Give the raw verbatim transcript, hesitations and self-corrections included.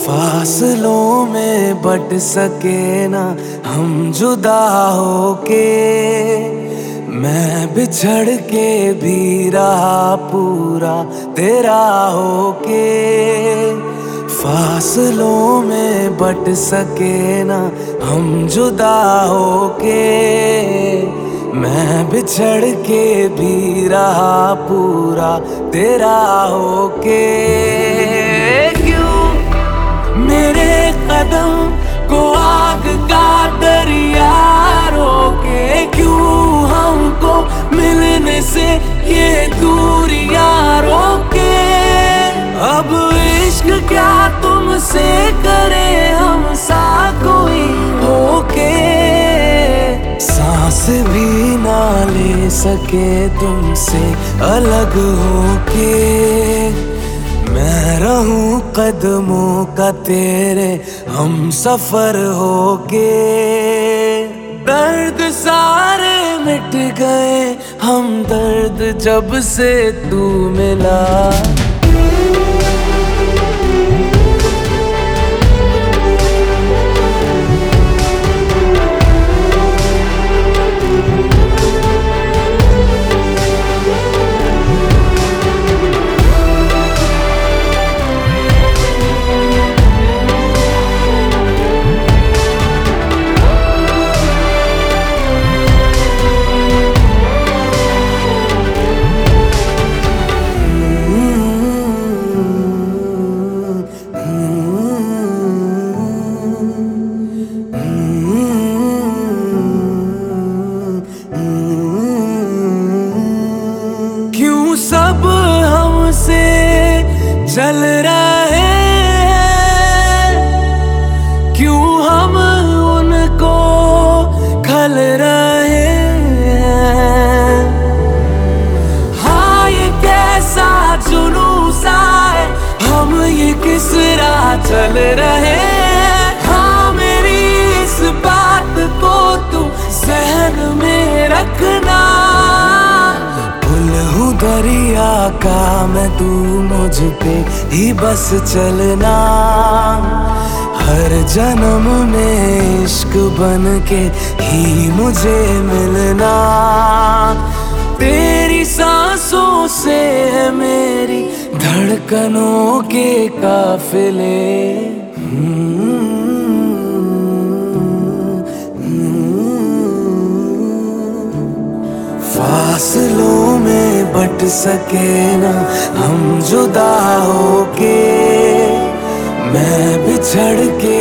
फासलों में बट सके ना हम जुदा होके, मैं बिछड़ के भी रहा पूरा तेरा होके। फासलों में बट सके ना हम जुदा होके, मैं बिछड़ के भी रहा पूरा तेरा होके। क्यों मेरे कदम को आग का दरिया रोके, क्यों हमको मिलने से ये दूरियां रोके। अब इश्क क्या तुमसे करे हम सा कोई होके, सांस भी ना ले सके तुमसे अलग होके। मैं रहूं कदमों का तेरे हम सफर होके। दर्द सारे मिट गए हम दर्द जब से तू मिला। सब हमसे चल रहे हैं, क्यों हम उनको खल रहे हैं। हाँ ये कैसा जुनून है, हम ये किस राह चल रहे हैं। हाँ मेरी इस बात को तू ज़हन में रखना। दरिया का मैं तू मुझ पे ही बस चलना। हर जन्म में इश्क बन के ही मुझे मिलना। तेरी सांसों से है मेरी धड़कनों के काफिले। फासलों में बट सके ना हम जुदा होके, मैं बिछड़ के